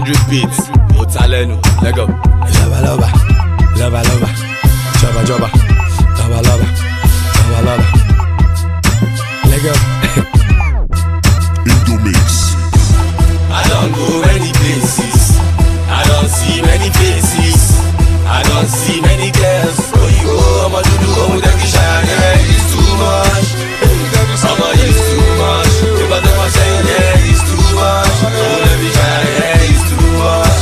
Legendary beats, Otalenu, let go. Lava lava, lava lava, jabba jabba, lava lava, lava lava. Let go. Indomix. I don't go many places, I don't see many faces, I don't see many girls. Oh you go, I'ma do that shine, yeah, it's too much. I'ma use too much. If I don't say yeah, it's too much. Oh let me shine, yeah, it's too much.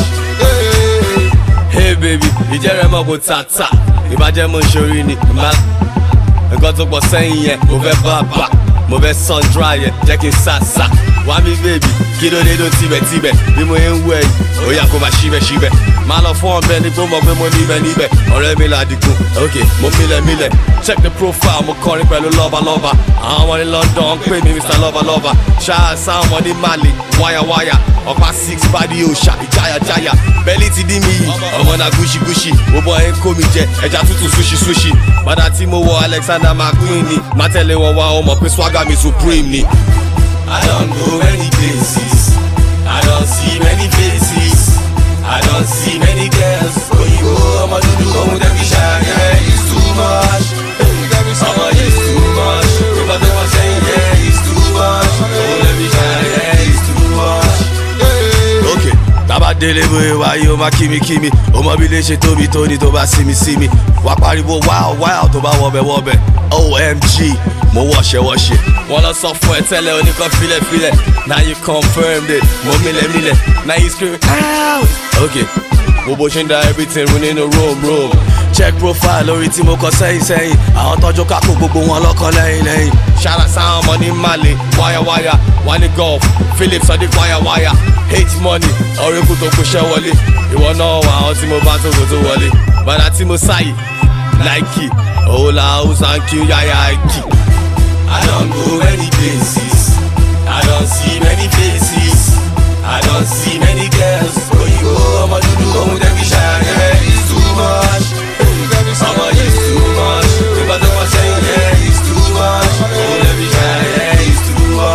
Hey baby, ìjẹ́rẹ̀ mọ́ kò tàtà, ìbàjẹ́ mo ń ṣorí ni, nǹkan tó pọ̀ sẹ́yìn yẹn, mo fẹ́ bàbà, mo fẹ́ sun dry yẹn, jẹ́ kí n sàṣà. Wá mi baby, kí ló dé tó tibẹ̀tibẹ̀, bí mo yẹn ń wẹ̀ yìí, ó yà kó máa ṣíbẹ̀ṣíbẹ̀. Má lọ fún ọ̀bẹ ní pé mo pé mo níbẹ̀, ọ̀rẹ́ mi làdìgún, ok, mo mílẹ̀. Check the profile, mo kọrin pẹ̀lú lọ́balọ́ba. Àwọn ọmọ ní London ń pè mí Mr. Lọ́balọ́ba. Ṣáà sáwọn ọmọ ní Mali, wáyàwáyà, ọ̀pá 6 body òòṣà, ìjáyàjáyà. Bẹ́lí ti dí mi yìí, ọmọ náà gúṣigúṣi, gbogbo ẹ̀ ń kó mi jẹ, ẹja tútù sushi. Bàdà tí mo wọ Alexander McQueen ni, má tẹ̀lé wọn wá ọmọ pé swagger mi supreme ni. I don't go many places, I don't see many faces, I don't see many girls. Oh you go, I'ma do that be shy, yeah, it's too much. I'ma use too much. If I don't say yeah, it's too much. Oh let me shy, yeah, it's too much. Okay, tábà délé bóyá wáyé o máa kí mi, o mọ bí lè ṣe tóbi tóní tó bá sí mi. Wà pariwo wow tó bá wọbẹ̀. OMG, mo wọ̀ṣẹ̀. Wọ́n lọ sọ fún ẹ tẹ́lẹ̀ oníkan filẹ̀. Now you confirmed it, mo mílẹ̀. Now you scream out. Okay, mo bó ṣe ń da everything run nínú room. Check profile lórí tí mo kọ sẹ́yìn. Àwọn tọ́jú kákó gbogbo wọn lọ́kàn lẹ́yìn. Ṣára sáwọn ọmọ ní Mali, wáyà. Wọ́n ní golf, Phillips ọdí wáyà. Hate money, ọ̀rẹ́kù tó kó ṣẹ́ wọlé. Ìwọ náà wà àwọn tí mo bá tó wọlé. Bàdà tí mo sáyì, Nike, Ola Hausa and Q, yaya Ike. I don't go many places, I don't see many faces, I don't see many girls. Oh you go, I'ma do that be shy, yeah, it's too much. I'ma use too much. If I don't say yeah, it's too much. Oh let me shy, yeah, it's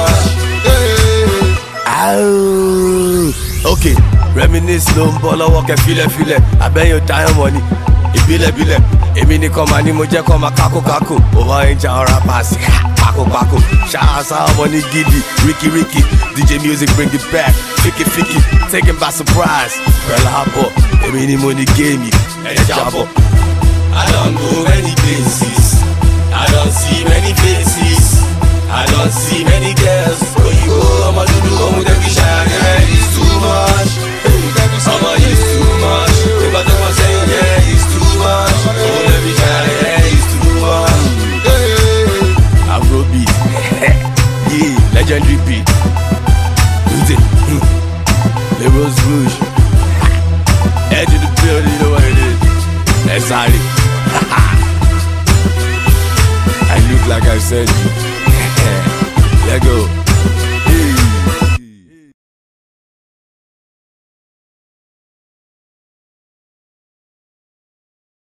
too much. Okay, reminisce ló ń bọ́ lọ́wọ́ kẹ́ filẹ̀, abẹ́yẹ̀ táyọ̀ money. Ìbílẹ̀, èmi nìkan máa ní mo jẹ́ kọ́ máa kákó. Òwò ẹja ọ̀rá pàṣẹ, pákó. Ṣáàṣá ọmọ ní gidi, Ricky. DJ music bring it back, fiki, take him by surprise. Pẹ̀lú àbọ̀, èmi ni mo ní géèmì, ẹja bọ̀. I don't go many places, I don't see many faces, I don't see many girls. Oh you go, I'ma do that be shy, yeah, it's too much. I'ma use too much. If I don't say yeah, it's too much. Oh let me try, yeah, it's too much. Afrobeat, yeah, legendary beat. Uzi, the Rose Rouge, edge of the building, you know what it is. That's how it. I look like I said. Let go.